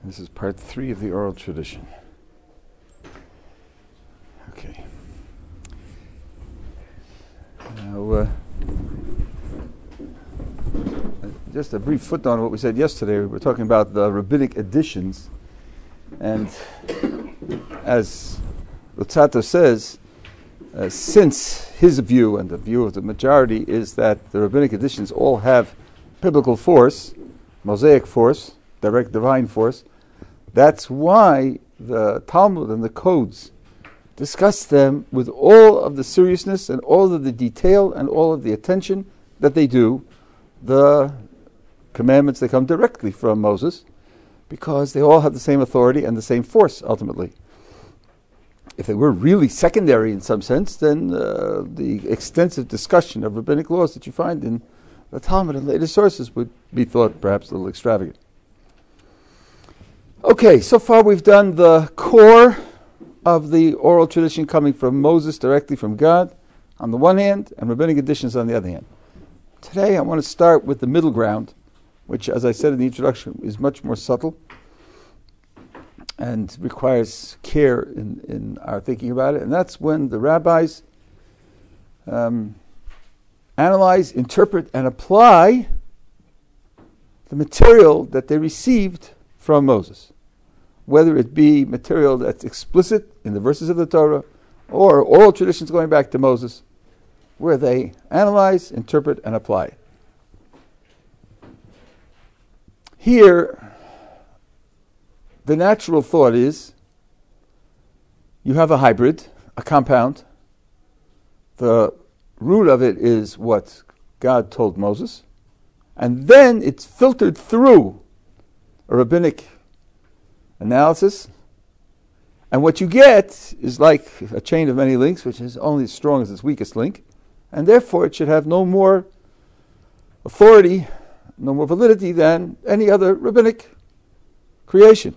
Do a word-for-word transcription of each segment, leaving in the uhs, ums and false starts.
This is part three of the oral tradition. Okay. Now, uh, just a brief footnote on what we said yesterday. We were talking about the rabbinic editions, and as Luzzatto says, uh, since his view and the view of the majority is that the rabbinic editions all have biblical force, Mosaic force, direct divine force, that's why the Talmud and the codes discuss them with all of the seriousness and all of the detail and all of the attention that they do. The commandments, they come directly from Moses because they all have the same authority and the same force ultimately. If they were really secondary in some sense, then uh, the extensive discussion of rabbinic laws that you find in the Talmud and later sources would be thought perhaps a little extravagant. Okay, so far we've done the core of the oral tradition coming from Moses directly from God on the one hand, and rabbinic editions on the other hand. Today I want to start with the middle ground, which, as I said in the introduction, is much more subtle and requires care in, in our thinking about it, and that's when the rabbis um, analyze, interpret, and apply the material that they received from Moses, whether it be material that's explicit in the verses of the Torah or oral traditions going back to Moses, where they analyze, interpret, and apply it. Here, the natural thought is you have a hybrid, a compound. The root of it is what God told Moses, and then it's filtered through a rabbinic analysis, and what you get is like a chain of many links, which is only as strong as its weakest link, and therefore it should have no more authority, no more validity than any other rabbinic creation.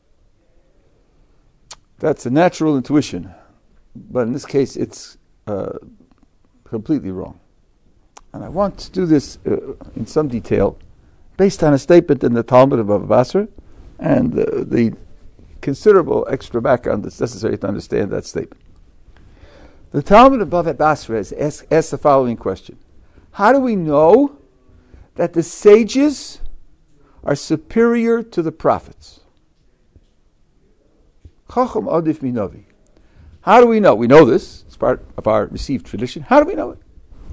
That's a natural intuition, but in this case it's uh, completely wrong. And I want to do this uh, in some detail based on a statement in the Talmud of Bava Basra and uh, the considerable extra background that's necessary to understand that statement. The Talmud of Bava Basra has asked, asked the following question: how do we know that the sages are superior to the prophets? Chacham adif minavi. How do we know? We know this. It's part of our received tradition. How do we know it?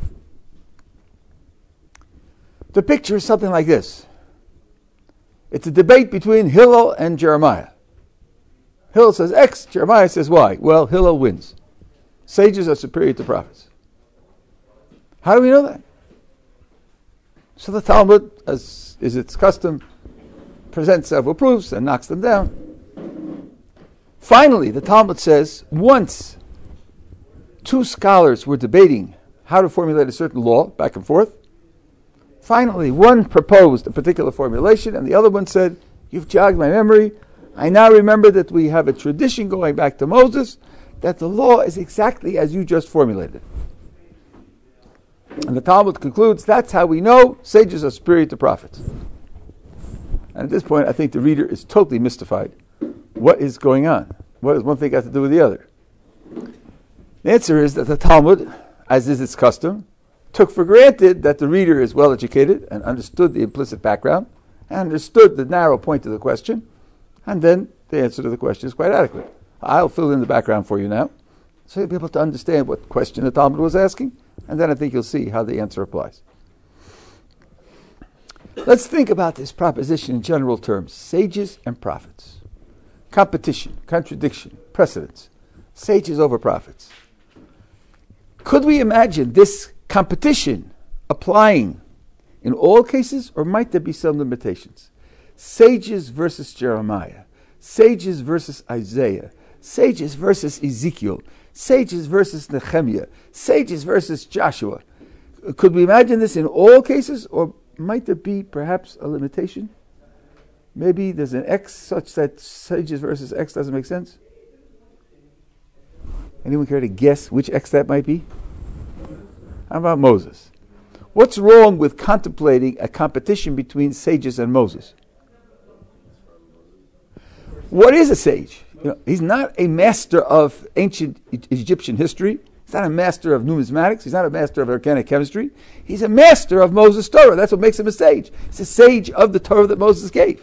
The picture is something like this. It's a debate between Hillel and Jeremiah. Hillel says X, Jeremiah says Y. Well, Hillel wins. Sages are superior to prophets. How do we know that? So the Talmud, as is its custom, presents several proofs and knocks them down. Finally, the Talmud says, once two scholars were debating how to formulate a certain law, back and forth. Finally, one proposed a particular formulation, and the other one said, you've jogged my memory. I now remember that we have a tradition going back to Moses, that the law is exactly as you just formulated it. And the Talmud concludes, that's how we know sages are superior to prophets. And at this point, I think the reader is totally mystified. What is going on? What does one thing got to do with the other? The answer is that the Talmud, as is its custom, took for granted that the reader is well educated and understood the implicit background and understood the narrow point of the question, and then the answer to the question is quite adequate. I'll fill in the background for you now, so you'll be able to understand what question the Talmud was asking, and then I think you'll see how the answer applies. Let's think about this proposition in general terms: sages and prophets. Competition, contradiction, precedence. Sages over prophets. Could we imagine this competition applying in all cases, or might there be some limitations? Sages versus Jeremiah, sages versus Isaiah, sages versus Ezekiel, sages versus Nehemiah, sages versus Joshua. Could we imagine this in all cases, or might there be perhaps a limitation? Maybe there's an X such that sages versus X doesn't make sense? Anyone care to guess which X that might be? How about Moses? What's wrong with contemplating a competition between sages and Moses? What is a sage? You know, he's not a master of ancient E- Egyptian history. He's not a master of numismatics. He's not a master of organic chemistry. He's a master of Moses' Torah. That's what makes him a sage. He's a sage of the Torah that Moses gave.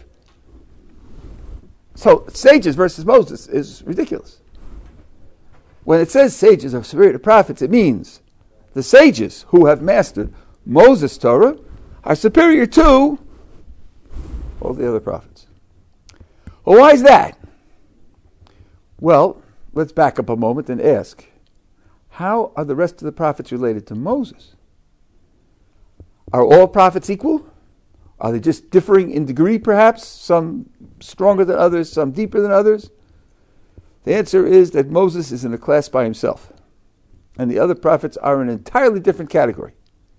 So sages versus Moses is ridiculous. When it says sages are superior to prophets, it means the sages who have mastered Moses' Torah are superior to all the other prophets. Well, why is that? Well, let's back up a moment and ask, how are the rest of the prophets related to Moses? Are all prophets equal? Are they just differing in degree, perhaps? Some stronger than others, some deeper than others? The answer is that Moses is in a class by himself, and the other prophets are in an entirely different category.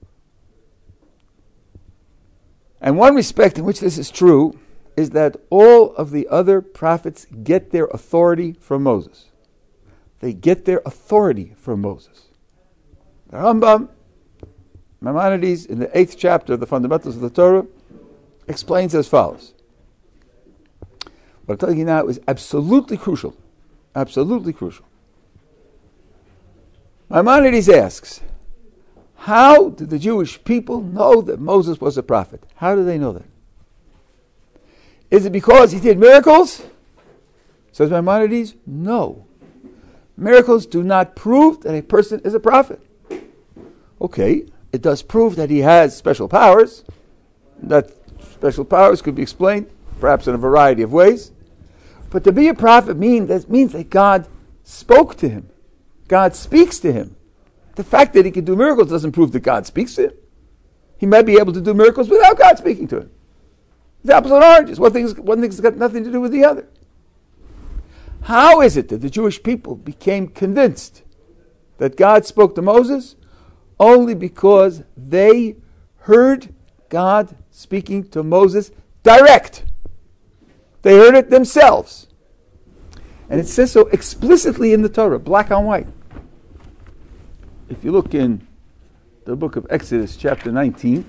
And one respect in which this is true is that all of the other prophets get their authority from Moses. They get their authority from Moses. The Rambam, Maimonides, in the eighth chapter of the Fundamentals of the Torah, explains as follows. What I'm telling you now is absolutely crucial. Absolutely crucial. Maimonides asks, how did the Jewish people know that Moses was a prophet? How do they know that? Is it because he did miracles? Says Maimonides, no. Miracles do not prove that a person is a prophet. Okay, it does prove that he has special powers. That special powers could be explained, perhaps in a variety of ways. But to be a prophet mean, that means that God spoke to him. God speaks to him. The fact that he can do miracles doesn't prove that God speaks to him. He might be able to do miracles without God speaking to him. It's apples and oranges. One thing's, one thing's got nothing to do with the other. How is it that the Jewish people became convinced that God spoke to Moses? Only because they heard God speaking to Moses direct. They heard it themselves. And it says so explicitly in the Torah, black on white. If you look in the book of Exodus, chapter nineteen,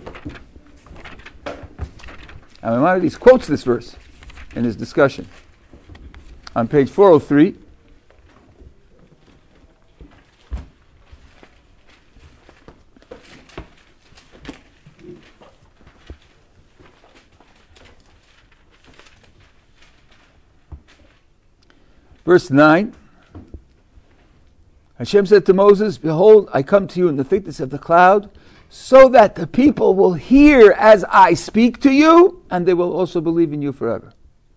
and Maimonides quotes this verse in his discussion. On page four oh three, verse nine, Hashem said to Moses, behold, I come to you in the thickness of the cloud, so that the people will hear as I speak to you, and they will also believe in you forever.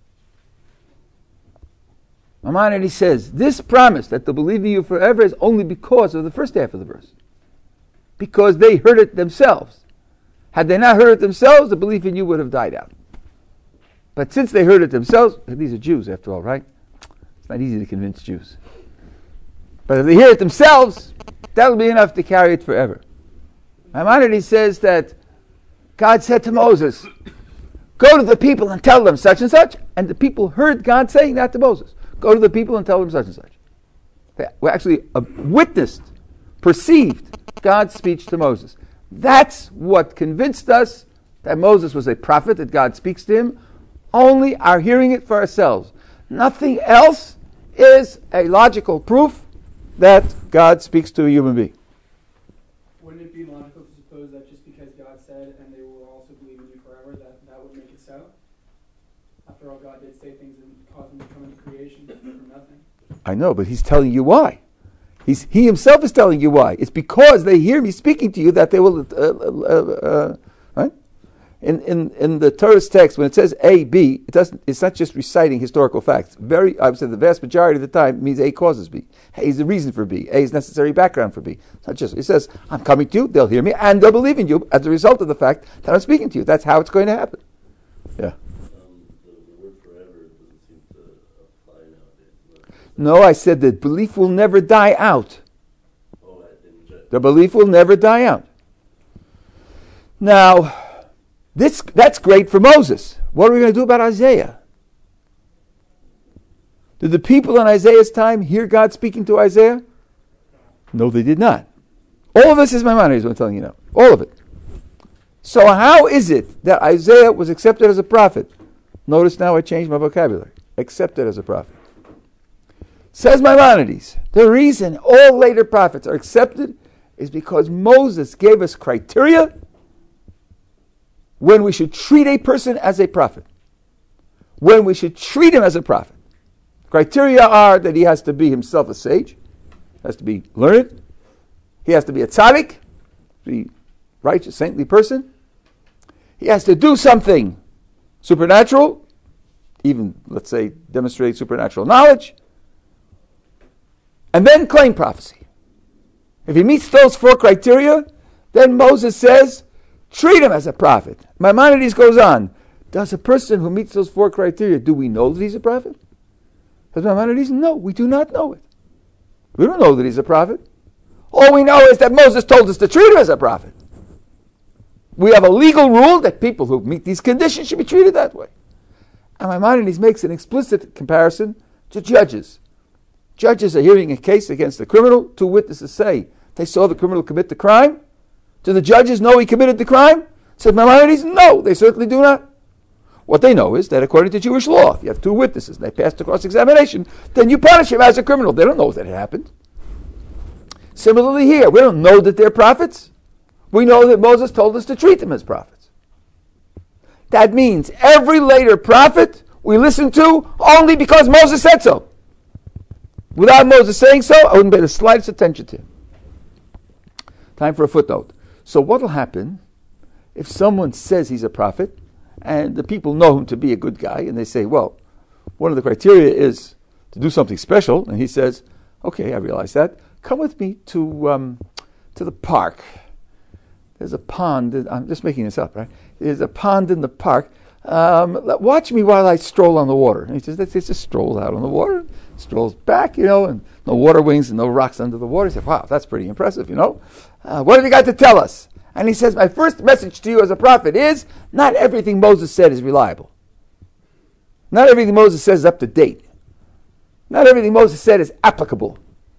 Maimonides says, this promise that they'll believe in you forever is only because of the first half of the verse. Because they heard it themselves. Had they not heard it themselves, the belief in you would have died out. But since they heard it themselves, these are Jews after all, right? It's not easy to convince Jews. But if they hear it themselves, that'll be enough to carry it forever. Maimonides says that God said to Moses, go to the people and tell them such and such, and the people heard God saying that to Moses. Go to the people and tell them such and such. They actually uh, witnessed, perceived God's speech to Moses. That's what convinced us that Moses was a prophet, that God speaks to him. Only our hearing it for ourselves. Nothing else is a logical proof that God speaks to a human being. Wouldn't it be logical to suppose that just because God said, and they will also believe in you forever, that that would make it so? After all, God did say things and cause them to come into creation from nothing. I know, but he's telling you why. He's, he himself is telling you why. It's because they hear me speaking to you that they will, uh, uh, uh, right? In, in, in the Torah's text, when it says A, B, it doesn't, it's not just reciting historical facts. Very, I would say the vast majority of the time, it means A causes B. A is the reason for B. A is necessary background for B. It's not just, it says, I'm coming to you, they'll hear me, and they'll believe in you as a result of the fact that I'm speaking to you. That's how it's going to happen. Yeah. Um, the, the word forever doesn't seem to apply nowadays. No, I said that belief will never die out. Oh, I didn't check. The belief will never die out. Now, this that's great for Moses. What are we going to do about Isaiah? Did the people in Isaiah's time hear God speaking to Isaiah? No, they did not. All of this is Maimonides, what I'm telling you now. All of it. So how is it that Isaiah was accepted as a prophet? Notice now I changed my vocabulary. accepted as a prophet. Says Maimonides, the reason all later prophets are accepted is because Moses gave us criteria when we should treat a person as a prophet. When we should treat him as a prophet. Criteria are that he has to be himself a sage, has to be learned, he has to be a tzaddik, be righteous, saintly person. He has to do something supernatural, even, let's say, demonstrate supernatural knowledge, and then claim prophecy. If he meets those four criteria, then Moses says, treat him as a prophet. Maimonides goes on, does a person who meets those four criteria, do we know that he's a prophet? Says Maimonides, no, we do not know it. We don't know that he's a prophet. All we know is that Moses told us to treat him as a prophet. We have a legal rule that people who meet these conditions should be treated that way. And Maimonides makes an explicit comparison to judges. Judges are hearing a case against a criminal. Two witnesses say they saw the criminal commit the crime. Do the judges know he committed the crime? Said Maimonides, no, they certainly do not. What they know is that according to Jewish law, if you have two witnesses and they pass the cross-examination, then you punish him as a criminal. They don't know that it happened. Similarly here, we don't know that they're prophets. We know that Moses told us to treat them as prophets. That means every later prophet we listen to only because Moses said so. Without Moses saying so, I wouldn't pay the slightest attention to him. Time for a footnote. So what will happen if someone says he's a prophet and the people know him to be a good guy and they say, well, one of the criteria is to do something special, and he says, okay, I realize that. Come with me to um, to the park. There's a pond. I'm just making this up, right? There's a pond in the park. Um, watch me while I stroll on the water. And he says, let's just stroll out on the water. Strolls back, you know, and no water wings and no rocks under the water. He said, wow, that's pretty impressive, you know. Uh, what have you got to tell us? And he says, my first message to you as a prophet is, not everything Moses said is reliable. Not everything Moses says is up to date. Not everything Moses said is applicable.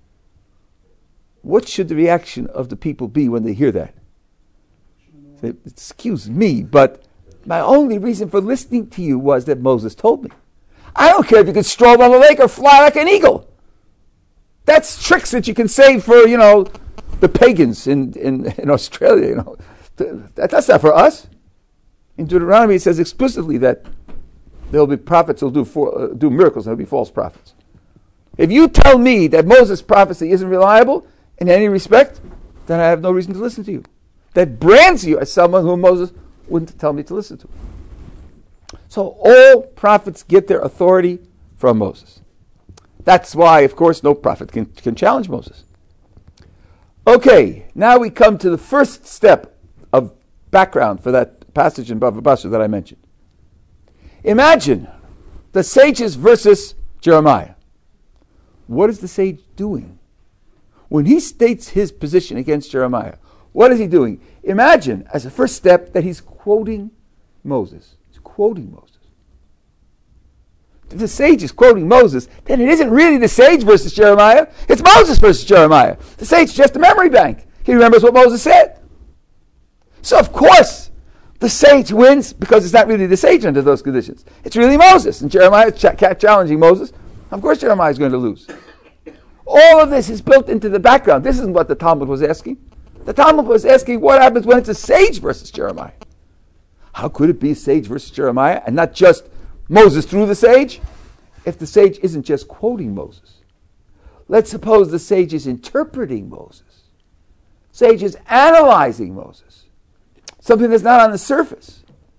What should the reaction of the people be when they hear that? Say, excuse me, but my only reason for listening to you was that Moses told me. I don't care if you can stroll on the lake or fly like an eagle. That's tricks that you can say for, you know, the pagans in, in, in Australia, you know. That, that's not for us. In Deuteronomy it says explicitly that there will be prophets who will do, for, uh, do miracles and there will be false prophets. If you tell me that Moses' prophecy isn't reliable in any respect, then I have no reason to listen to you. That brands you as someone whom Moses wouldn't tell me to listen to. So all prophets get their authority from Moses. That's why, of course, no prophet can, can challenge Moses. Okay, now we come to the first step of background for that passage in Bava Basra that I mentioned. Imagine the sages versus Jeremiah. What is the sage doing? When he states his position against Jeremiah, what is he doing? Imagine, as a first step, that he's quoting Moses. He's quoting Moses. If the sage is quoting Moses, then it isn't really the sage versus Jeremiah. It's Moses versus Jeremiah. The sage is just a memory bank. He remembers what Moses said. So, of course, the sage wins because it's not really the sage under those conditions. It's really Moses. And Jeremiah is ch- challenging Moses. Of course, Jeremiah is going to lose. All of this is built into the background. This isn't what the Talmud was asking. The Talmud was asking what happens when it's a sage versus Jeremiah. How could it be a sage versus Jeremiah and not just Moses through the sage? If the sage isn't just quoting Moses. Let's suppose the sage is interpreting Moses. Sage is analyzing Moses. Something that's not on the surface.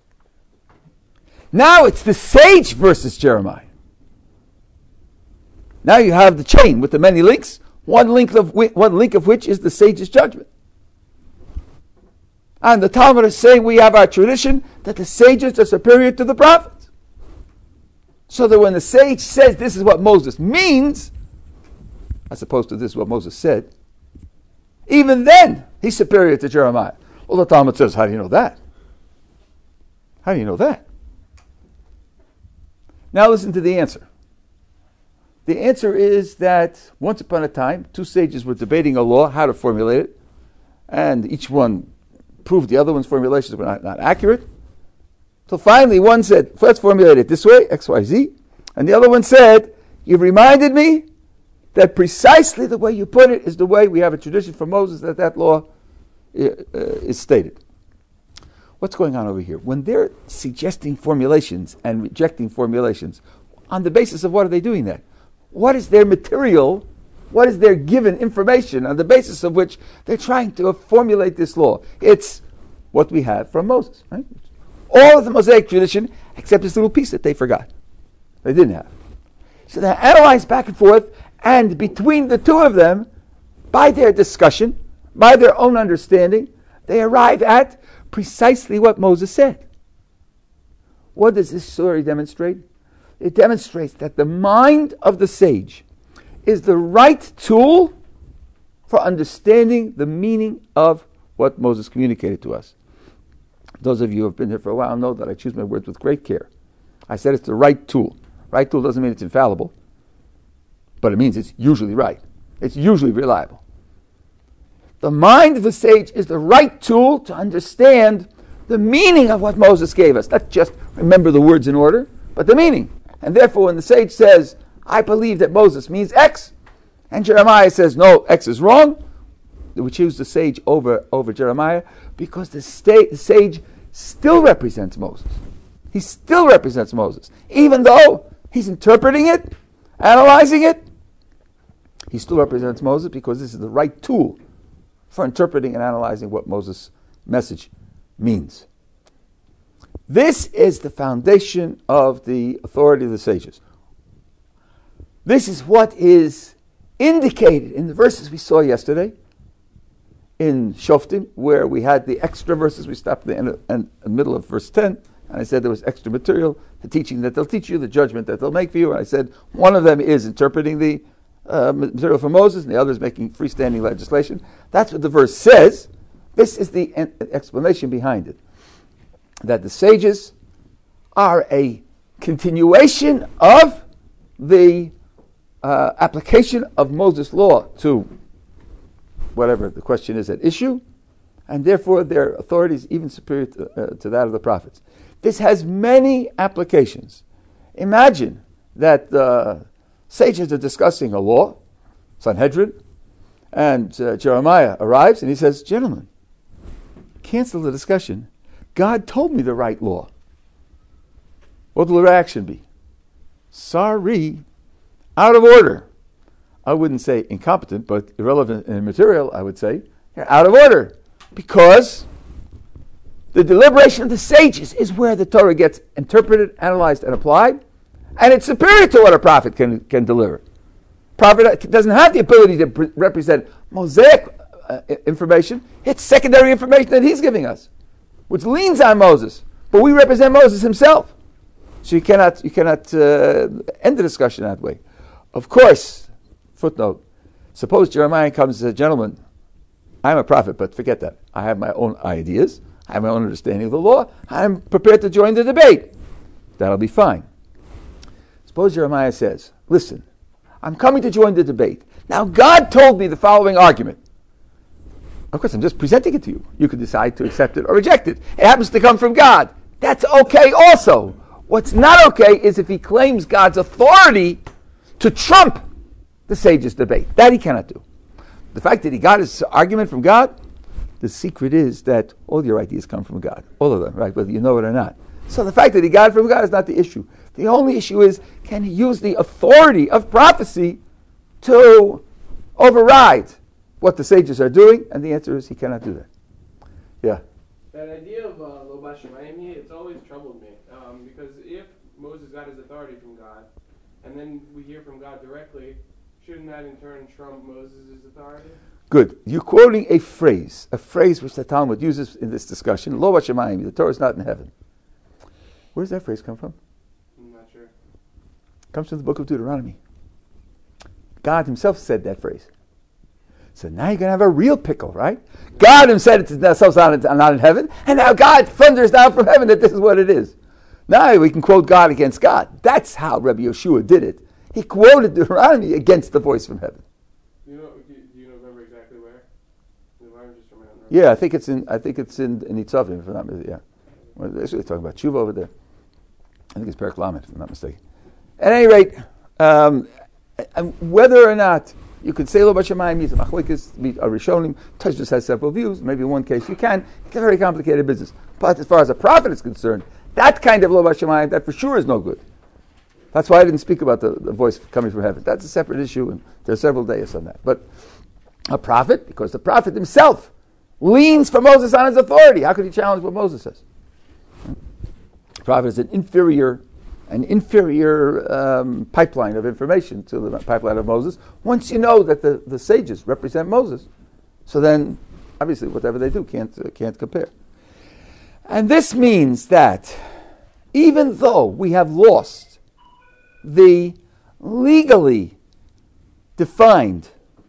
Now it's the sage versus Jeremiah. Now you have the chain with the many links, one link of, one link of which is the sage's judgment. And the Talmud is saying we have our tradition that the sages are superior to the prophets. So that when the sage says this is what Moses means, as opposed to this is what Moses said, even then he's superior to Jeremiah. Well, the Talmud says, how do you know that? How do you know that? Now listen to the answer. The answer is that once upon a time, two sages were debating a law, how to formulate it, and each one proved the other one's formulations were not, not accurate. So finally one said, let's formulate it this way, X, Y, Z. And the other one said, you've reminded me that precisely the way you put it is the way we have a tradition from Moses that that law uh, is stated. What's going on over here? When they're suggesting formulations and rejecting formulations, on the basis of what are they doing that? What is their material? What is their given information on the basis of which they're trying to formulate this law? It's what we have from Moses, right? All of the Mosaic tradition, except this little piece that they forgot. They didn't have. So they analyze back and forth, and between the two of them, by their discussion, by their own understanding, they arrive at precisely what Moses said. What does this story demonstrate? It demonstrates that the mind of the sage is the right tool for understanding the meaning of what Moses communicated to us. Those of you who have been here for a while know that I choose my words with great care. I said it's the right tool. Right tool doesn't mean it's infallible, but it means it's usually right. It's usually reliable. The mind of the sage is the right tool to understand the meaning of what Moses gave us. Not just remember the words in order, but the meaning. And therefore, when the sage says, I believe that Moses means X, and Jeremiah says, no, X is wrong, we choose the sage over, over Jeremiah because the, sta- the sage still represents Moses. He still represents Moses. Even though he's interpreting it, analyzing it, he still represents Moses because this is the right tool for interpreting and analyzing what Moses' message means. This is the foundation of the authority of the sages. This is what is indicated in the verses we saw yesterday in Shoftim, where we had the extra verses. We stopped at the end of, in the middle of verse ten, and I said there was extra material, the teaching that they'll teach you, the judgment that they'll make for you. And I said one of them is interpreting the uh, material from Moses, and the other is making freestanding legislation. That's what the verse says. This is the en- explanation behind it. That the sages are a continuation of the uh, application of Moses' law to whatever the question is at issue, and therefore their authority is even superior to, uh, to that of the prophets. This has many applications. Imagine that the sages are discussing a law, Sanhedrin, and uh, Jeremiah arrives and he says, gentlemen, cancel the discussion. God told me the right law. What will the reaction be? Sorry, out of order. I wouldn't say incompetent, but irrelevant and immaterial, I would say. You're out of order. Because the deliberation of the sages is where the Torah gets interpreted, analyzed, and applied. And it's superior to what a prophet can, can deliver. Prophet doesn't have the ability to pre- represent Mosaic uh, information. It's secondary information that he's giving us, which leans on Moses. But we represent Moses himself. So you cannot, you cannot uh, end the discussion that way. Of course, footnote, suppose Jeremiah comes and says, gentlemen, I'm a prophet, but forget that. I have my own ideas. I have my own understanding of the law. I'm prepared to join the debate. That'll be fine. Suppose Jeremiah says, listen, I'm coming to join the debate. Now, God told me the following argument. Of course, I'm just presenting it to you. You can decide to accept it or reject it. It happens to come from God. That's okay also. What's not okay is if he claims God's authority to trump the sages' debate. That he cannot do. The fact that he got his argument from God, the secret is that all your ideas come from God. All of them, right? Whether you know it or not. So the fact that he got it from God is not the issue. The only issue is, can he use the authority of prophecy to override what the sages are doing? And the answer is he cannot do that. Yeah. That idea of uh, Lo Bashamayim, it's always troubled me. Um, because if Moses got his authority from God, and then we hear from God directly, shouldn't that in turn trump Moses' authority? Good. You're quoting a phrase, a phrase which the Talmud uses in this discussion. Lo Bashamayim, the Torah is not in heaven. Where does that phrase come from? I'm not sure. It comes from the book of Deuteronomy. God himself said that phrase. So now you're going to have a real pickle, right? God himself said it's not, not in heaven, and now God thunders down from heaven that this is what it is. Now we can quote God against God. That's how Rabbi Yeshua did it. He quoted Deuteronomy against the voice from heaven. Do you know? Do you remember exactly where? Deuteronomy just remember. Yeah, I think it's in. I think it's in, in Nitzavim, if I'm not mistaken. Yeah, well, they're talking about tshuva over there. I think it's Perek Lamed, if I'm not mistaken. At any rate, um, whether or not you could say Lo B'Shamayim means a machlokes, meet a Rishonim, Tosfos has several views. Maybe in one case you can. It's a very complicated business. But as far as a prophet is concerned, that kind of Lo B'Shamayim, that for sure is no good. That's why I didn't speak about the, the voice coming from heaven. That's a separate issue, and there are several days on that. But a prophet, because the prophet himself leans for Moses on his authority. How could he challenge what Moses says? The prophet is an inferior, an inferior um, pipeline of information to the pipeline of Moses. Once you know that the, the sages represent Moses, so then obviously whatever they do can't uh, can't compare. And this means that even though we have lost the legally defined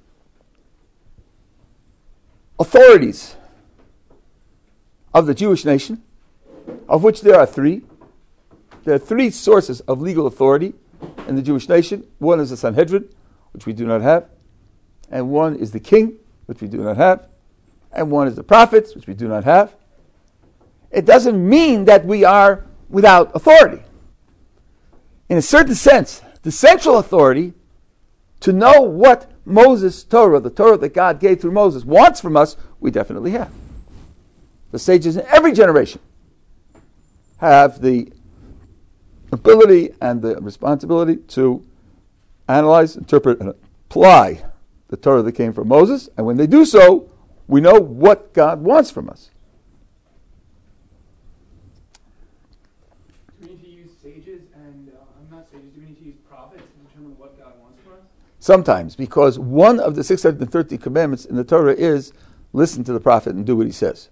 authorities of the Jewish nation, of which there are three. There are three sources of legal authority in the Jewish nation. One is the Sanhedrin, which we do not have, and one is the king, which we do not have, and one is the prophets, which we do not have. It doesn't mean that we are without authority. In a certain sense, the central authority to know what Moses' Torah, the Torah that God gave through Moses, wants from us, we definitely have. The sages in every generation have the ability and the responsibility to analyze, interpret, and apply the Torah that came from Moses, and when they do so, we know what God wants from us. Do we need to use sages and, uh, I'm not sages, do we need to use prophets to determine what God wants from us? Sometimes, because one of the six hundred thirty commandments in the Torah is listen to the prophet and do what he says.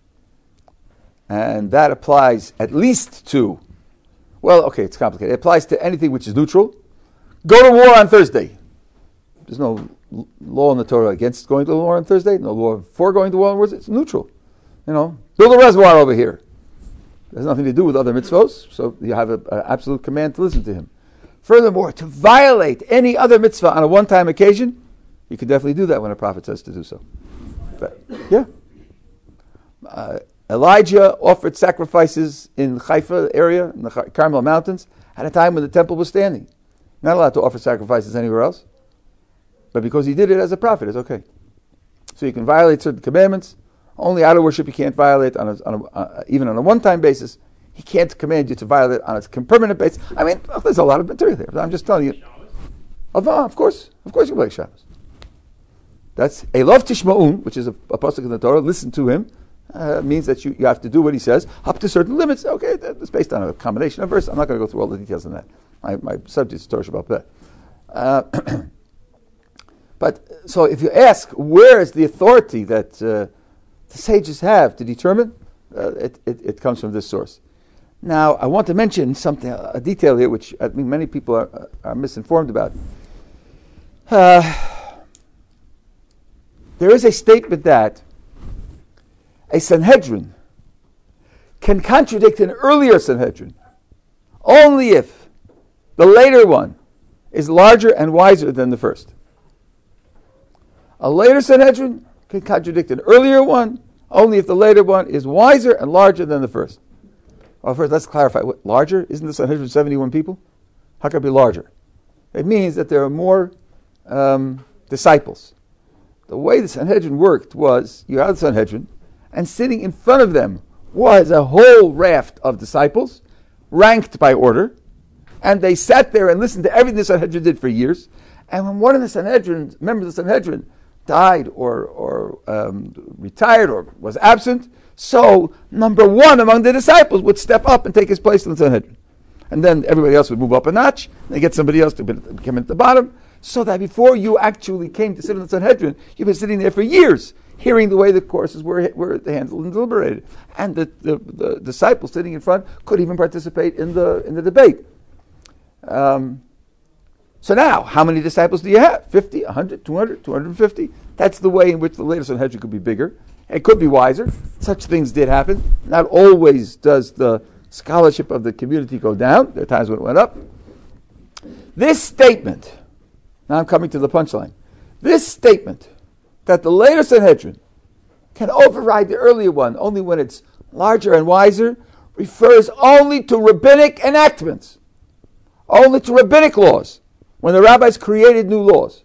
And that applies at least to, well, okay, it's complicated. It applies to anything which is neutral. Go to war on Thursday. There's no l- law in the Torah against going to war on Thursday. No law for going to war on Thursday. It's neutral. You know, build a reservoir over here. There's nothing to do with other mitzvos, so you have an absolute command to listen to him. Furthermore, to violate any other mitzvah on a one-time occasion, you can definitely do that when a prophet says to do so. But, yeah. Uh, Elijah offered sacrifices in Haifa area, in the Carmel Mountains, at a time when the temple was standing. Not allowed to offer sacrifices anywhere else. But because he did it as a prophet, it's okay. So you can violate certain commandments. Only idol worship you can't violate, on a, on a, uh, even on a one-time basis. He can't command you to violate on a permanent basis. I mean, there's a lot of material there. But I'm just telling you. Of, uh, of course. Of course you break Shabbos. That's Elov Tishma'un, which is a, a pasuk in the Torah. Listen to him. Uh, means that you, you have to do what he says up to certain limits. Okay, that's based on a combination of verses. I'm not going to go through all the details on that. My, my subject is Torah about that. Uh, but so if you ask, where is the authority that uh, the sages have to determine? Uh, it, it, it comes from this source. Now, I want to mention something, a detail here, which I think many people are, are misinformed about. Uh, there is a statement that a Sanhedrin can contradict an earlier Sanhedrin only if the later one is larger and wiser than the first. A later Sanhedrin can contradict an earlier one only if the later one is wiser and larger than the first. Well, first, let's clarify. What, larger? Isn't the Sanhedrin seventy-one people? How can it be larger? It means that there are more um, disciples. The way the Sanhedrin worked was, you had the Sanhedrin, and sitting in front of them was a whole raft of disciples, ranked by order, and they sat there and listened to everything the Sanhedrin did for years. And when one of the Sanhedrin, members of the Sanhedrin, died or, or um, retired or was absent, so number one among the disciples would step up and take his place in the Sanhedrin. And then everybody else would move up a notch, and they get somebody else to come in at the bottom, so that before you actually came to sit in the Sanhedrin, you've been sitting there for years, hearing the way the courses were were handled and deliberated, and the, the, the disciples sitting in front could even participate in the in the debate. Um, so now, how many disciples do you have? fifty, one hundred, two hundred, two hundred fifty? That's the way in which the later Sanhedrin could be bigger. It could be wiser. Such things did happen. Not always does the scholarship of the community go down. There are times when it went up. This statement, now I'm coming to the punchline. This statement that the later Sanhedrin can override the earlier one only when it's larger and wiser refers only to rabbinic enactments. only to rabbinic laws, when the rabbis created new laws.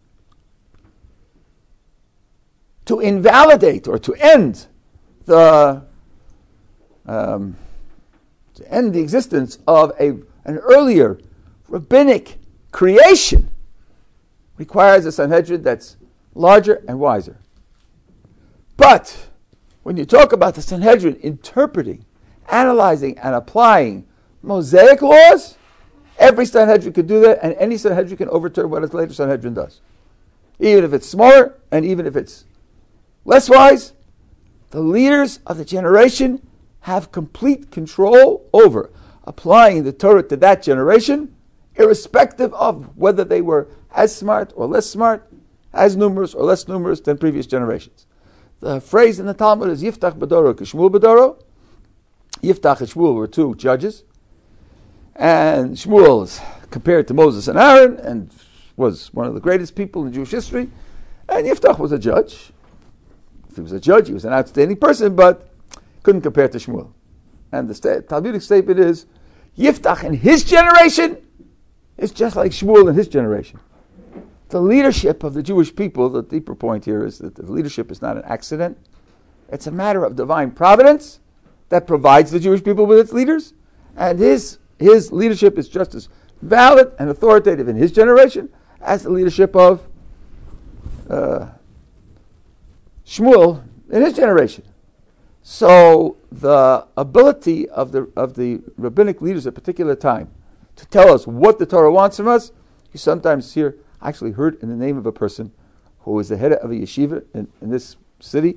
To invalidate or to end the um, to end the existence of a an earlier rabbinic creation requires a Sanhedrin that's larger and wiser. But when you talk about the Sanhedrin interpreting, analyzing, and applying Mosaic laws, every Sanhedrin could do that, and any Sanhedrin can overturn what a later Sanhedrin does. Even if it's smaller, and even if it's less wise, the leaders of the generation have complete control over applying the Torah to that generation, irrespective of whether they were as smart or less smart, as numerous or less numerous than previous generations. The phrase in the Talmud is Yiftach B'doro K'Shmuel B'doro. Yiftach and Shmuel were two judges, and Shmuel is compared to Moses and Aaron, and was one of the greatest people in Jewish history, and Yiftach was a judge. If he was a judge, he was an outstanding person, but couldn't compare to Shmuel. And the sta- Talmudic statement is, Yiftach in his generation is just like Shmuel in his generation. The leadership of the Jewish people, the deeper point here is that the leadership is not an accident. It's a matter of divine providence that provides the Jewish people with its leaders. And his, his leadership is just as valid and authoritative in his generation as the leadership of uh, Shmuel in his generation. So the ability of the of the rabbinic leaders at a particular time to tell us what the Torah wants from us, you sometimes hear, actually heard in the name of a person who was the head of a yeshiva in, in this city,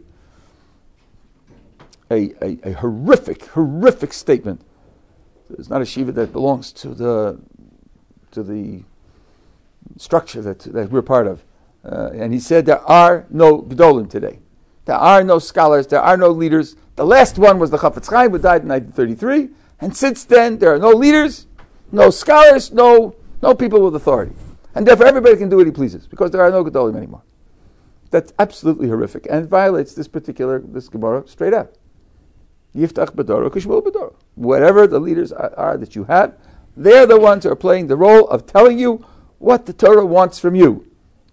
a, a, a horrific, horrific statement. It's not a yeshiva that belongs to the to the structure that, that we're part of. Uh, and he said, there are no Gedolim today. There are no scholars, there are no leaders. The last one was the Chafetz Chaim, who died in nineteen thirty-three. And since then, there are no leaders, no scholars, no no people with authority. And therefore, everybody can do what he pleases, because there are no Gedolim anymore. That's absolutely horrific, and violates this particular, this Gemara straight out. Yiftach B'doro K'Shmuel B'doro. Whatever the leaders are, are that you have, they're the ones who are playing the role of telling you what the Torah wants from you.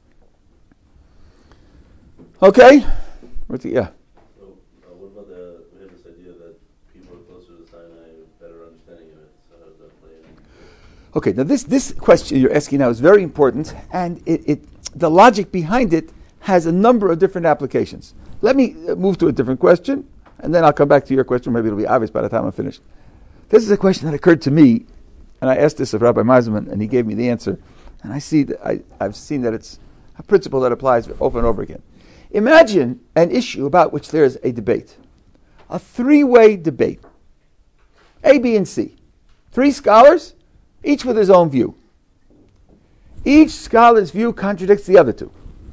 Okay? Yeah. So, uh, what about the, we have this idea that people are closer to Sinai with better understanding of it, so how does that play in? Okay, now this, this question you're asking now is very important, and it, it the logic behind it has a number of different applications. Let me move to a different question, and then I'll come back to your question. Maybe it'll be obvious by the time I'm finished. This is a question that occurred to me, and I asked this of Rabbi Meiselman, and he gave me the answer. And I see that I, I've seen that it's a principle that applies over and over again. Imagine an issue about which there is a debate, a three-way debate, A, B, and C. Three scholars, each with his own view. Each scholar's view contradicts the other two.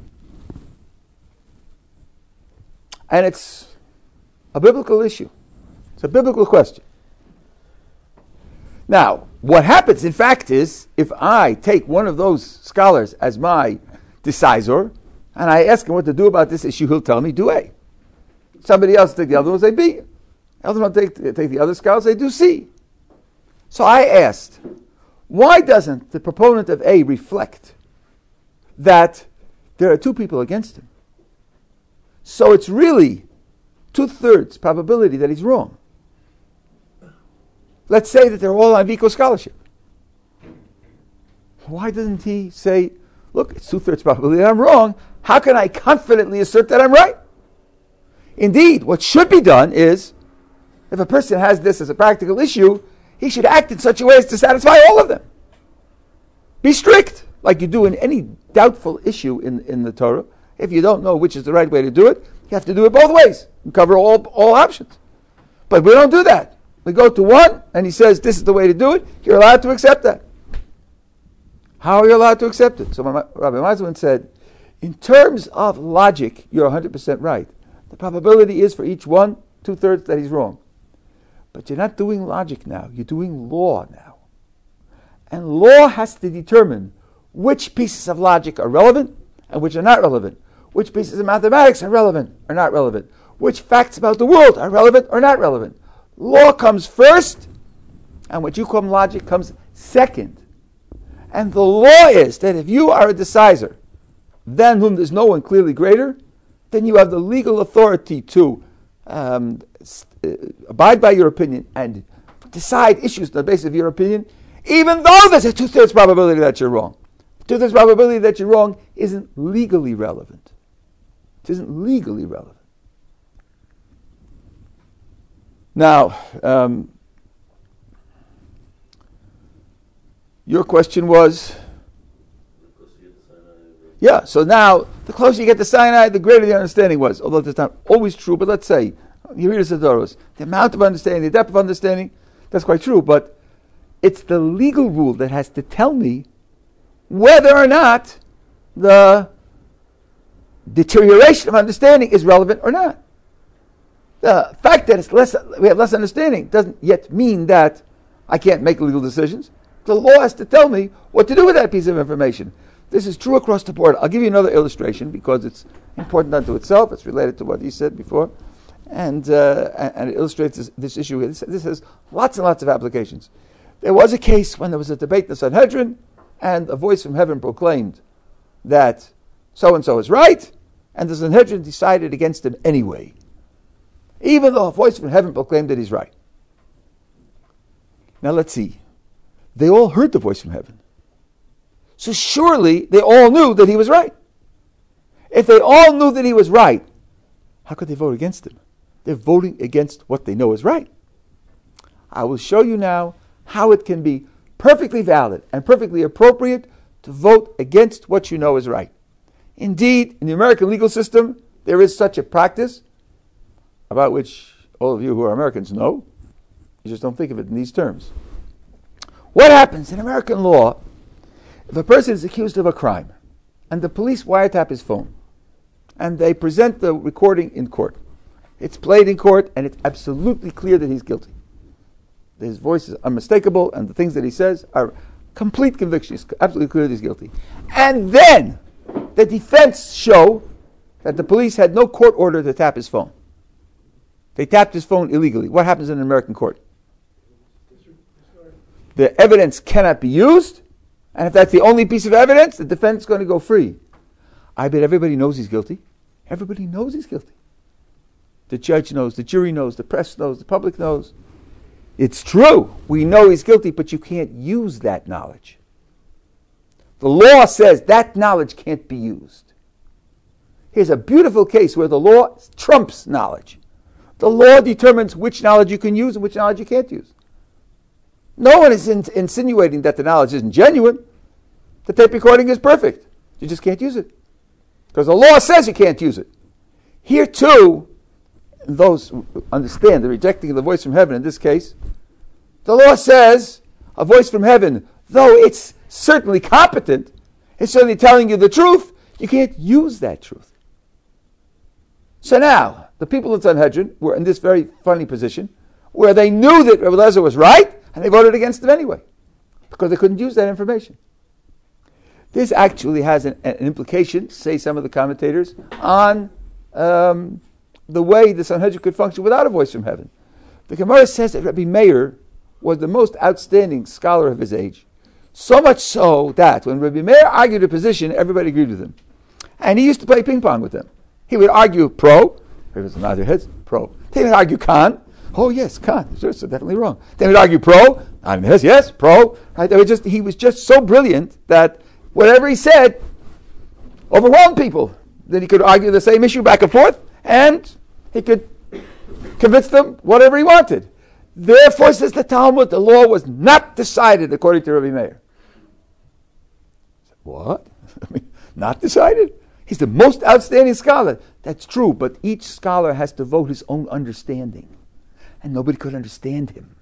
And it's a biblical issue. It's a biblical question. Now, what happens, in fact, is if I take one of those scholars as my decisor, and I ask him what to do about this issue, he'll tell me, do A. Somebody else take the other one, say B. Others will take, take the other scholars, say do C. So I asked, why doesn't the proponent of A reflect that there are two people against him? So it's really two-thirds probability that he's wrong. Let's say that they're all on Vico scholarship. Why doesn't he say, look, it's two-thirds probability that I'm wrong. How can I confidently assert that I'm right? Indeed, what should be done is, if a person has this as a practical issue, he should act in such a way as to satisfy all of them. Be strict, like you do in any doubtful issue in, in the Torah. If you don't know which is the right way to do it, you have to do it both ways and cover all, all options. But we don't do that. We go to one, and he says, this is the way to do it. You're allowed to accept that. How are you allowed to accept it? So Rabbi Meiselman said, in terms of logic, you're one hundred percent right. The probability is for each one, two-thirds that he's wrong. But you're not doing logic now. You're doing law now. And law has to determine which pieces of logic are relevant and which are not relevant. Which pieces of mathematics are relevant or not relevant. Which facts about the world are relevant or not relevant. Law comes first, and what you call logic comes second. And the law is that if you are a decisor, than whom there's no one clearly greater, then you have the legal authority to um, uh, abide by your opinion and decide issues on the basis of your opinion, even though there's a two-thirds probability that you're wrong. Two-thirds probability that you're wrong isn't legally relevant. It isn't legally relevant. Now, um, your question was, yeah, so now, the closer you get to Sinai, the greater the understanding was. Although that's not always true, but let's say, you read the Torahs, the amount of understanding, the depth of understanding, that's quite true, but it's the legal rule that has to tell me whether or not the deterioration of understanding is relevant or not. The fact that it's less, we have less understanding doesn't yet mean that I can't make legal decisions. The law has to tell me what to do with that piece of information. This is true across the board. I'll give you another illustration because it's important unto itself. It's related to what he said before. And, uh, and it illustrates this, this issue. This, this has lots and lots of applications. There was a case when there was a debate in the Sanhedrin, and a voice from heaven proclaimed that so-and-so is right, and the Sanhedrin decided against him anyway, even though a voice from heaven proclaimed that he's right. Now let's see. They all heard the voice from heaven. So surely they all knew that he was right. If they all knew that he was right, how could they vote against him? They're voting against what they know is right. I will show you now how it can be perfectly valid and perfectly appropriate to vote against what you know is right. Indeed, in the American legal system, there is such a practice, about which all of you who are Americans know. You just don't think of it in these terms. What happens in American law if a person is accused of a crime and the police wiretap his phone and they present the recording in court? It's played in court and it's absolutely clear that he's guilty. His voice is unmistakable and the things that he says are complete conviction. It's absolutely clear that he's guilty. And then the defense show that the police had no court order to tap his phone. They tapped his phone illegally. What happens in an American court? The evidence cannot be used, and if that's the only piece of evidence, the defense is going to go free. I bet everybody knows he's guilty. Everybody knows he's guilty. The judge knows, the jury knows, the press knows, the public knows. It's true. We know he's guilty, but you can't use that knowledge. The law says that knowledge can't be used. Here's a beautiful case where the law trumps knowledge. The law determines which knowledge you can use and which knowledge you can't use. No one is in, insinuating that the knowledge isn't genuine. The tape recording is perfect. You just can't use it. Because the law says you can't use it. Here too, those who understand the rejecting of the voice from heaven in this case, the law says a voice from heaven, though it's certainly competent, it's certainly telling you the truth, you can't use that truth. So now, the people in Sanhedrin were in this very funny position where they knew that Rebbe Eliezer was right, and they voted against him anyway, because they couldn't use that information. This actually has an, an implication, say some of the commentators, on um, the way the Sanhedrin could function without a voice from heaven. The Gemara says that Rabbi Meir was the most outstanding scholar of his age, so much so that when Rabbi Meir argued a position, everybody agreed with him. And he used to play ping pong with them. He would argue pro, he was nod their heads, pro. They would argue con. Oh yes, con. Sure, so definitely wrong. They would argue pro. I mean, yes, yes, pro. Right? They would just. He was just so brilliant that whatever he said overwhelmed people. Then he could argue the same issue back and forth, and he could convince them whatever he wanted. Therefore, says the Talmud, the law was not decided according to Rabbi Meir. What? I mean, not decided? He's the most outstanding scholar. That's true, but each scholar has to vote his own understanding. And nobody could understand him.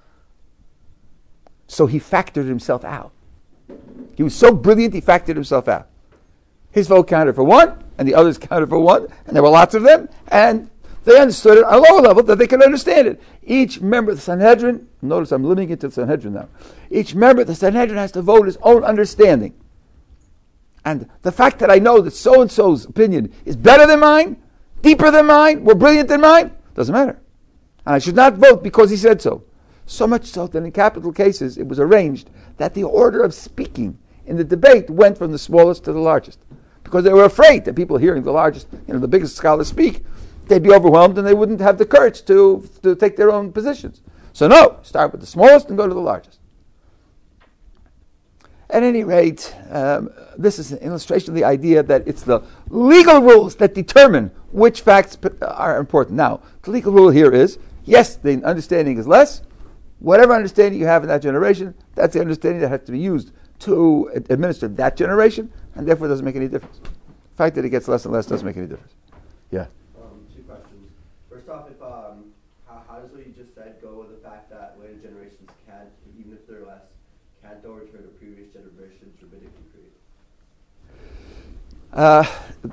So he factored himself out. He was so brilliant, he factored himself out. His vote counted for one, and the others counted for one, and there were lots of them, and they understood it on a lower level that they could understand it. Each member of the Sanhedrin, notice I'm limiting it to the Sanhedrin now, each member of the Sanhedrin has to vote his own understanding. And the fact that I know that so-and-so's opinion is better than mine, deeper than mine, more brilliant than mine, doesn't matter. And I should not vote because he said so. So much so that in capital cases it was arranged that the order of speaking in the debate went from the smallest to the largest, because they were afraid that people hearing the largest, you know, the biggest scholars speak, they'd be overwhelmed and they wouldn't have the courage to, to take their own positions. So no, start with the smallest and go to the largest. At any rate, um, this is an illustration of the idea that it's the legal rules that determine which facts are important. Now, the legal rule here is, yes, the understanding is less. Whatever understanding you have in that generation, that's the understanding that has to be used to administer that generation, and therefore it doesn't make any difference. The fact that it gets less and less doesn't make any difference. Yeah? Um, two questions. First off, if um, how, how does what you just said go with the fact that later generations can't, even if they're less, can't overturn a previous generation's rabbinic decree? Uh,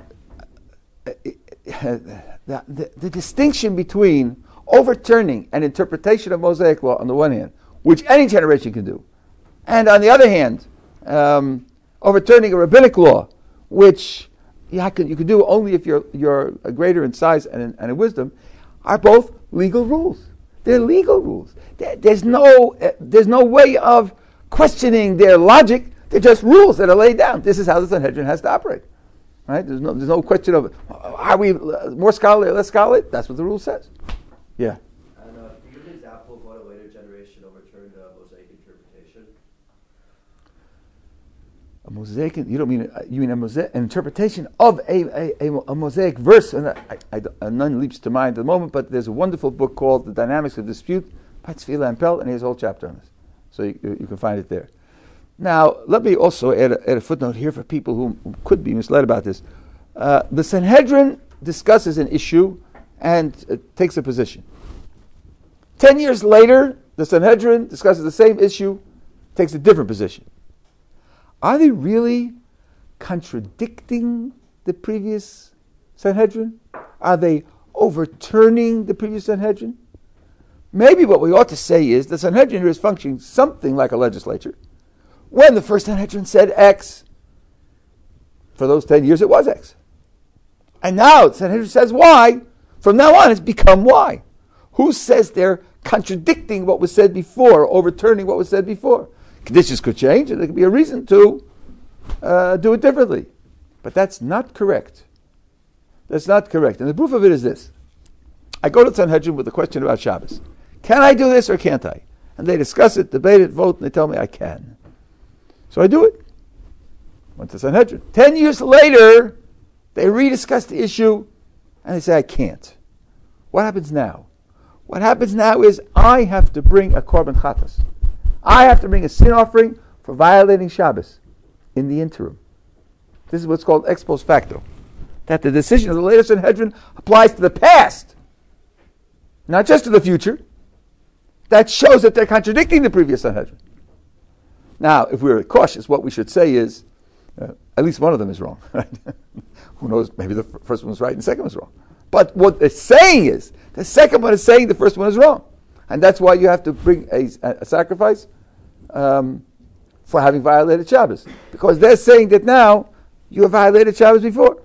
the, the, the distinction between overturning an interpretation of Mosaic law on the one hand, which any generation can do, and on the other hand, um, overturning a rabbinic law, which you can, you can do only if you're you're greater in size and in, and in wisdom, are both legal rules. They're legal rules. There, there's no uh, there's no way of questioning their logic. They're just rules that are laid down. This is how the Sanhedrin has to operate. Right? There's no there's no question of are we more scholarly or less scholarly? That's what the rule says. Yeah. And uh, can you give an example of what a later generation overturned a Mosaic interpretation? A Mosaic, you don't mean, you mean a Mosaic, an interpretation of a, a, a, a Mosaic verse. And I, I, I, none leaps to mind at the moment, but there's a wonderful book called The Dynamics of Dispute by Tzvi Lampel, and he has a whole chapter on this. So you, you can find it there. Now, let me also add a, add a footnote here for people who, who could be misled about this. Uh, the Sanhedrin discusses an issue and uh, takes a position. Ten years later, the Sanhedrin discusses the same issue, takes a different position. Are they really contradicting the previous Sanhedrin? Are they overturning the previous Sanhedrin? Maybe what we ought to say is the Sanhedrin is functioning something like a legislature. When the first Sanhedrin said X, for those ten years it was X. And now the Sanhedrin says Y. From now on it's become Y. Who says they're contradicting what was said before, overturning what was said before? Conditions could change, and there could be a reason to uh, do it differently. But that's not correct. That's not correct. And the proof of it is this. I go to Sanhedrin with a question about Shabbos. Can I do this or can't I? And they discuss it, debate it, vote, and they tell me I can. So I do it. Went to Sanhedrin. Ten years later, they rediscuss the issue, and they say I can't. What happens now? What happens now is I have to bring a korban chatas. I have to bring a sin offering for violating Shabbos in the interim. This is what's called ex post facto. That the decision of the later Sanhedrin applies to the past, not just to the future. That shows that they're contradicting the previous Sanhedrin. Now, if we're cautious, what we should say is, uh, at least one of them is wrong. Right? Who knows, maybe the f- first one was right and the second was wrong. But what they're saying is, the second one is saying the first one is wrong. And that's why you have to bring a, a sacrifice um, for having violated Shabbos. Because they're saying that now you have violated Shabbos before.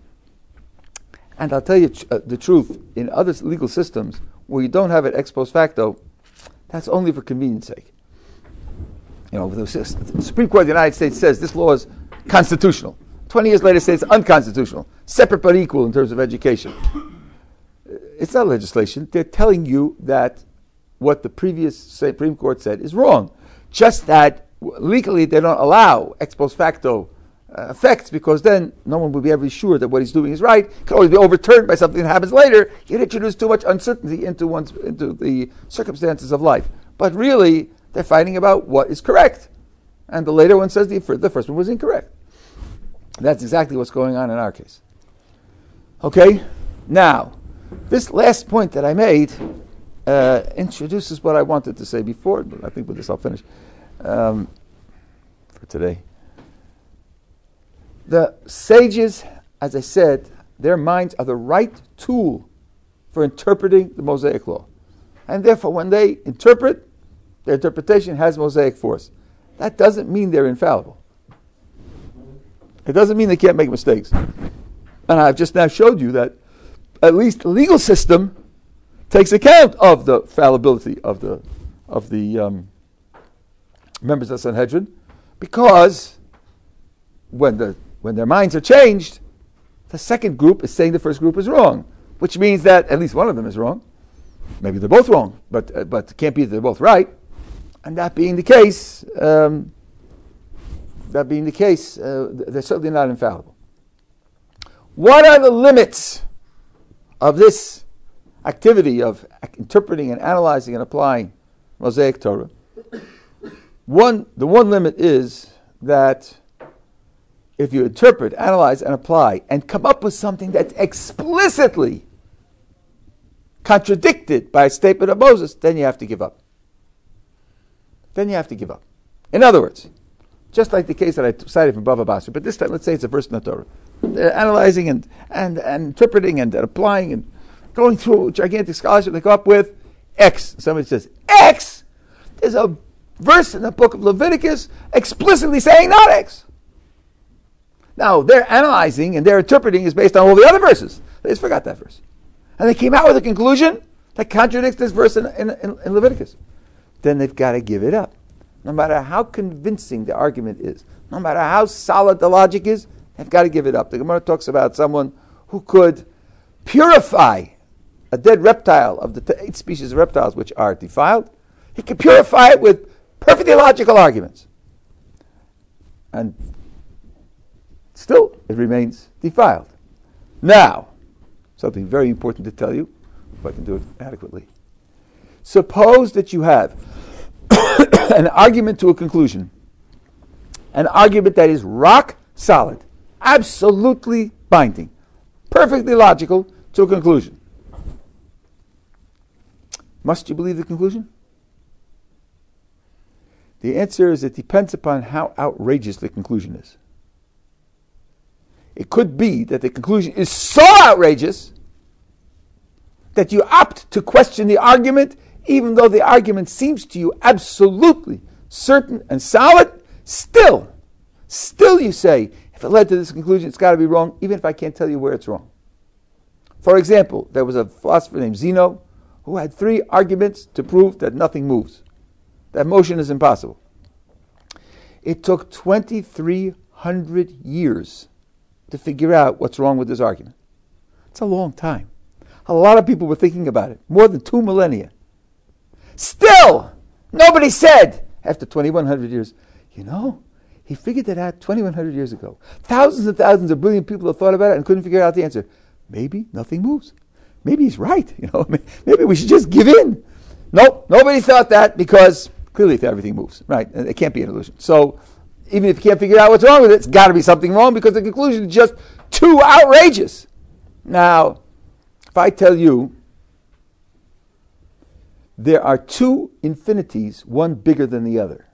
And I'll tell you uh, the truth, in other legal systems where you don't have it ex post facto, that's only for convenience sake. You know, the Supreme Court of the United States says this law is constitutional. Twenty years later, says it's unconstitutional. Separate but equal in terms of education. It's not legislation. They're telling you that what the previous Supreme Court said is wrong. Just that legally they don't allow ex post facto uh, effects, because then no one will be ever sure that what he's doing is right. It can always be overturned by something that happens later. You'd introduce too much uncertainty into one's into the circumstances of life. But really, they're fighting about what is correct. And the later one says the, the first one was incorrect. That's exactly what's going on in our case. Okay? Now, this last point that I made uh, introduces what I wanted to say before, but I think with this I'll finish um, for today. The sages, as I said, their minds are the right tool for interpreting the Mosaic law. And therefore, when they interpret, their interpretation has Mosaic force. That doesn't mean they're infallible. It doesn't mean they can't make mistakes. And I've just now showed you that at least the legal system takes account of the fallibility of the of the um, members of Sanhedrin, because when the when their minds are changed, the second group is saying the first group is wrong, which means that at least one of them is wrong. Maybe they're both wrong, but uh, but it can't be that they're both right. And that being the case, um, that being the case, uh, they're certainly not infallible. What are the limits of this activity of interpreting and analyzing and applying Mosaic Torah? One, the one limit is that if you interpret, analyze, and apply, and come up with something that's explicitly contradicted by a statement of Moses, then you have to give up. Then you have to give up. In other words, just like the case that I cited from Bava Basra, but this time let's say it's a verse in the Torah. They're analyzing and, and, and interpreting and, and applying and going through gigantic scholarship, they come up with X. Somebody says, X? There's a verse in the book of Leviticus explicitly saying not X. Now, their analyzing and their interpreting is based on all the other verses. They just forgot that verse. And they came out with a conclusion that contradicts this verse in, in, in, in Leviticus. Then they've got to give it up. No matter how convincing the argument is, no matter how solid the logic is, they've got to give it up. The Gemara talks about someone who could purify a dead reptile of the eight species of reptiles which are defiled. He could purify it with perfectly logical arguments. And still, it remains defiled. Now, something very important to tell you, if I can do it adequately. Suppose that you have an argument to a conclusion, an argument that is rock solid, absolutely binding, perfectly logical to a conclusion. Must you believe the conclusion? The answer is it depends upon how outrageous the conclusion is. It could be that the conclusion is so outrageous that you opt to question the argument, even though the argument seems to you absolutely certain and solid. Still, still you say, if it led to this conclusion, it's got to be wrong, even if I can't tell you where it's wrong. For example, there was a philosopher named Zeno who had three arguments to prove that nothing moves, that motion is impossible. It took twenty-three hundred years to figure out what's wrong with this argument. It's a long time. A lot of people were thinking about it, more than two millennia. Still, nobody said, after twenty-one hundred years, you know, he figured that out twenty-one hundred years ago. Thousands and thousands of brilliant people have thought about it and couldn't figure out the answer. Maybe nothing moves. Maybe he's right. You know, maybe we should just give in. Nope, nobody thought that because clearly everything moves, right? And it can't be an illusion. So even if you can't figure out what's wrong with it, it's got to be something wrong because the conclusion is just too outrageous. Now, if I tell you there are two infinities, one bigger than the other,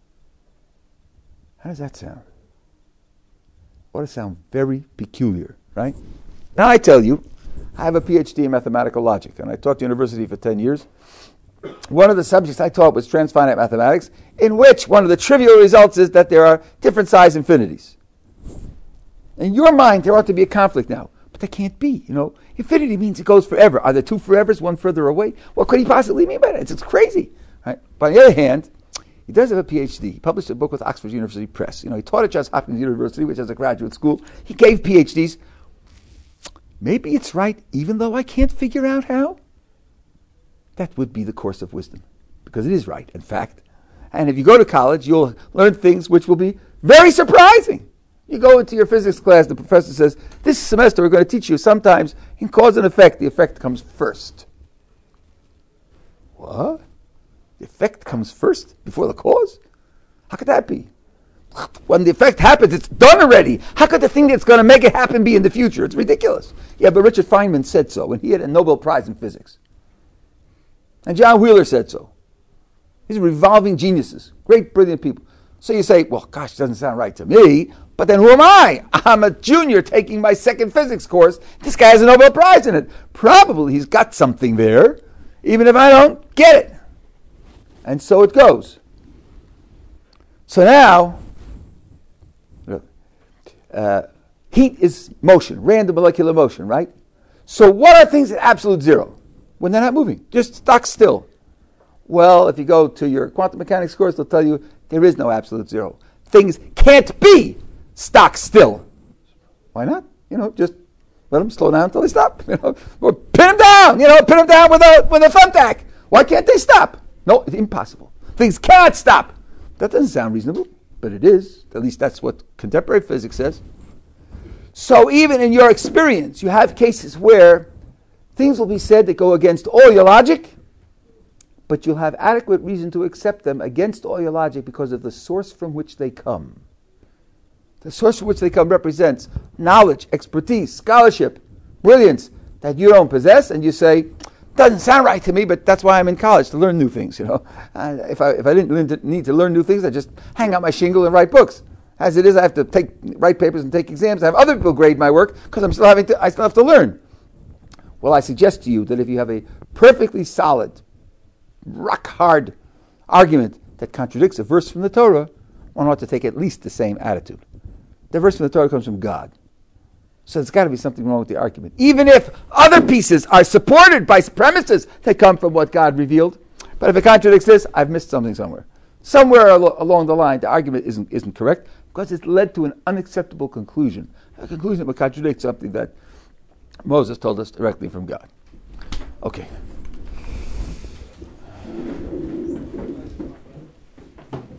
how does that sound? Ought to sound very peculiar, right? Now I tell you, I have a P H D in mathematical logic, and I taught university for ten years. One of the subjects I taught was transfinite mathematics, in which one of the trivial results is that there are different size infinities. In your mind, there ought to be a conflict now, but there can't be. You know, infinity means it goes forever. Are there two forevers, one further away? What could he possibly mean by that? It's, it's crazy, right? But on the other hand, he does have a P H D. He published a book with Oxford University Press. You know, he taught at Johns Hopkins University, which is a graduate school. He gave P H Ds. Maybe it's right, even though I can't figure out how. That would be the course of wisdom, because it is right, in fact. And if you go to college, you'll learn things which will be very surprising. You go into your physics class, the professor says, this semester we're going to teach you sometimes in cause and effect, the effect comes first. What? The effect comes first before the cause? How could that be? When the effect happens, it's done already. How could the thing that's going to make it happen be in the future? It's ridiculous. Yeah, but Richard Feynman said so when he had a Nobel Prize in physics. And John Wheeler said so. These are revolving geniuses, great, brilliant people. So you say, well, gosh, it doesn't sound right to me, but then who am I? I'm a junior taking my second physics course. This guy has a Nobel Prize in it. Probably he's got something there, even if I don't get it. And so it goes. So now, uh, heat is motion, random molecular motion, right? So what are things at absolute zero? When they're not moving, just stuck still. Well, if you go to your quantum mechanics course, they'll tell you there is no absolute zero. Things can't be stock still. Why not? You know, just let them slow down until they stop. You know, or pin them down. You know, pin them down with a with a thumbtack. Why can't they stop? No, it's impossible. Things cannot stop. That doesn't sound reasonable, but it is. At least that's what contemporary physics says. So even in your experience, you have cases where things will be said that go against all your logic, but you'll have adequate reason to accept them against all your logic because of the source from which they come. The source from which they come represents knowledge, expertise, scholarship, brilliance that you don't possess, and you say, doesn't sound right to me, but that's why I'm in college, to learn new things. You know, uh, if I if I didn't learn to, need to learn new things, I'd just hang out my shingle and write books. As it is, I have to take write papers and take exams. I have other people grade my work because I'm still having to. I still have to learn. Well, I suggest to you that if you have a perfectly solid, rock-hard argument that contradicts a verse from the Torah, one ought to take at least the same attitude. The verse from the Torah comes from God. So there's got to be something wrong with the argument. Even if other pieces are supported by premises that come from what God revealed. But if it contradicts this, I've missed something somewhere. Somewhere al- along the line, the argument isn't isn't correct because it's led to an unacceptable conclusion. A conclusion that would contradict something that Moses told us directly from God. Okay.